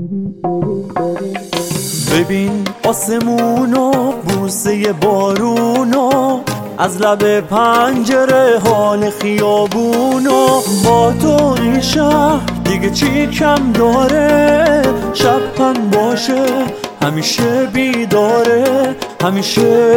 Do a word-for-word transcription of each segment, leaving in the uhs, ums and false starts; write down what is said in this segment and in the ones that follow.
ببین آسمونو، بوسه بارونو، از لب پنجره حال خیابونو. با تو این شهر دیگه چی کم داره؟ شب هم باشه همیشه بیداره، همیشه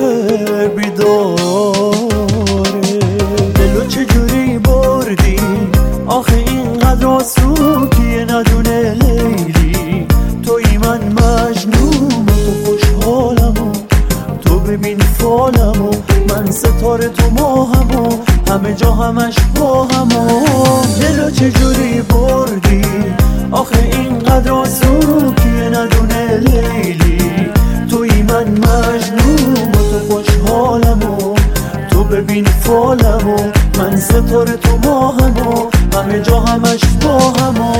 بیداره. دلو چجوری بردی آخه اینقدر آسون کیه ندونه لیلی؟ توی من مجنون، تو خوشحالمو، تو ببین فالمو، من ستاره تو ماهمو، همه جا همش با همو. دلو چجوری بردی آخه اینقدر آسون کیه ندونه لیلی؟ توی من مجنون، تو خوشحالمو، تو ببین فالمو، من ستاره تو ماهمو، همه جا همش با همو.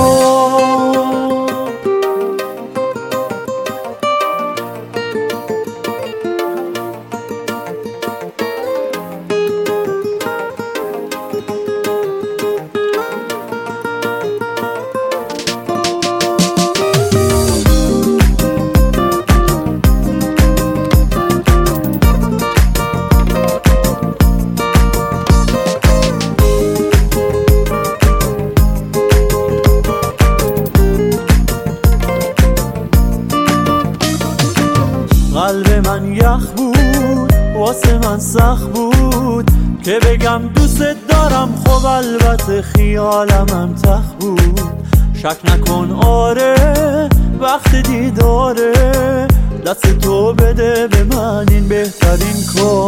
قلب من یخ بود، واسه من سخت بود که بگم دوست دارم، خب البته خیالم هم تخ بود. شک نکن آره وقت دیداره، دست تو بده به من این بهترین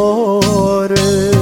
کاره.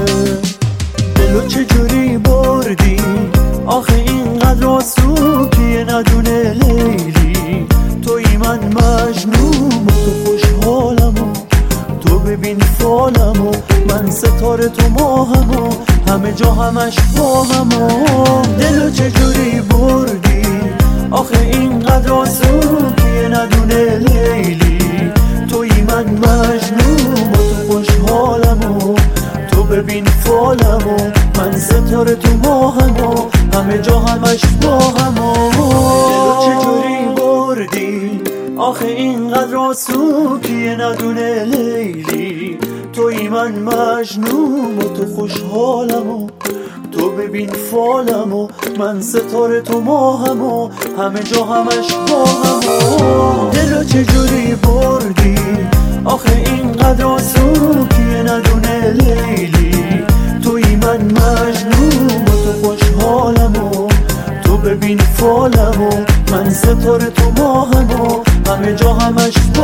دلو چجوری بردی آخه اینقدر آسون کیه ندونه لیلی؟ توی من مجنون، تو خوشحالمو، تو ببین فالمو، من ستاره تو ماهمو، همه جا همش با همو. دلو چجوری بردی آخه اینقدر آسون کیه ندونه لیلی؟ توی من مجنون، تو خوشحالمو، تو ببین فالمو، من ستاره تو ماهمو، همه جا همش با همو. دلو چجوری بردی آخه اینقدر آسون کیه ندونه لیلی؟ توی من مجنون، تو خوشحالمو، تو ببین فالمو، من ستاره تو ماهمو، همه جا همش با همو. دلو چجوری بردی آخه اینقدر آسون کیه ندونه لیلی؟ توی من مجنون، تو خوشحالمو، تو ببین فالمو، من ستاره تو ماهمو، همه جا همش